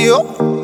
Rio.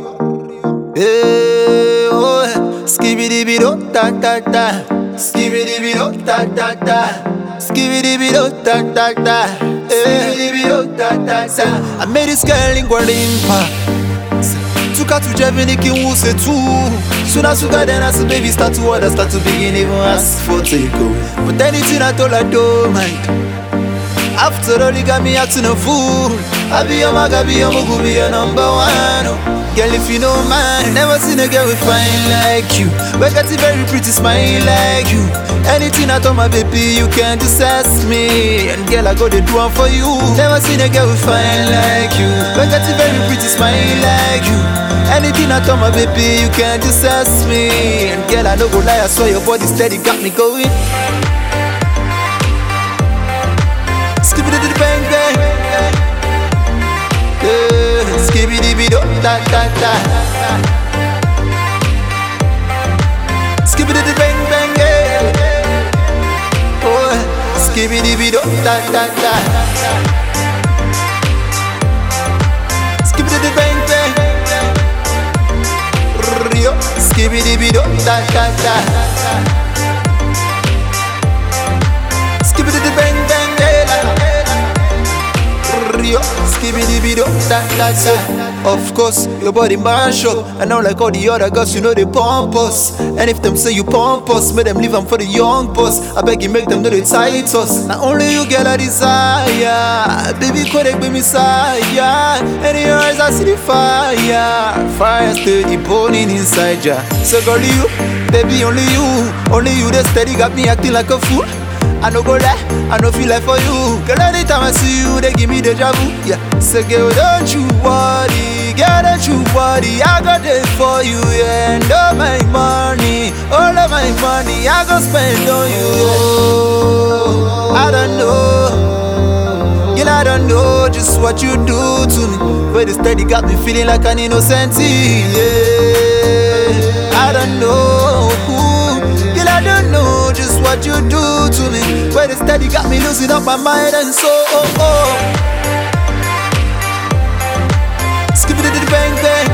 Oh, skibidi-bido, ta ta ta. Skibidi-bido, ta ta ta. Skibidi-bido, ta ta ta. Skibidi-bido, ta ta ta. I made this girl in Gualimpa. Took her to Germany, who said too. Soon as you got then as a baby start to order, start to begin even ask for takeaway. But anything I told her don't mind. After all, you got me acting a fool. I be your mag, I be your mugu, be your number one. Girl, if you don't mind, never seen a girl with fine like you. But got a very pretty smile like you. Anything I told my baby, you can't just ask me. And girl, I got the do one for you. Never seen a girl with fine like you. But got a very pretty smile like you. Anything I told my baby, you can't just ask me. And girl, I no go lie, I swear your body steady got me going. Skibidi-bang bang, skibidi-bido ta ta ta. Skibidi-bang bang, oh, skibidi-bido ta ta ta. Skibidi-bang bang, Rio. Skibidi-bido ta ta ta. Skibidi-bang bang. Skibidi-bido, da da da. Of course, your body mash up. And now like all the other girls, you know they pump us. And if them say you pump us, make them leave them for the young boss. I beg you make them know they tight us. Not only you get a desire, baby connect with me sire. And in your eyes I see the fire. Fire steady burning inside ya. So girl you, baby only you that steady got me acting like a fool. I no go lie, I no feel like for you. Girl, anytime I see you, they give me deja vu. Yeah, so girl, don't you worry, girl, don't you worry. I got it for you, yeah. And all my money, I go spend on you. Oh, I don't know, girl, I don't know just what you do to me. But this steady got me feeling like an innocent, yeah. I don't know, girl, I don't know just what you do to me. But the steady got me losing up my mind and soul. Skibidi-bang bang,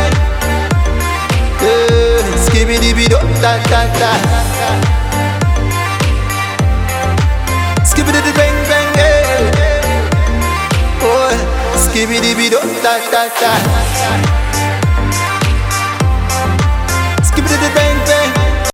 skibidi-bido ta ta ta. Skibidi-bang bang, oh, skibidi-bido ta ta ta.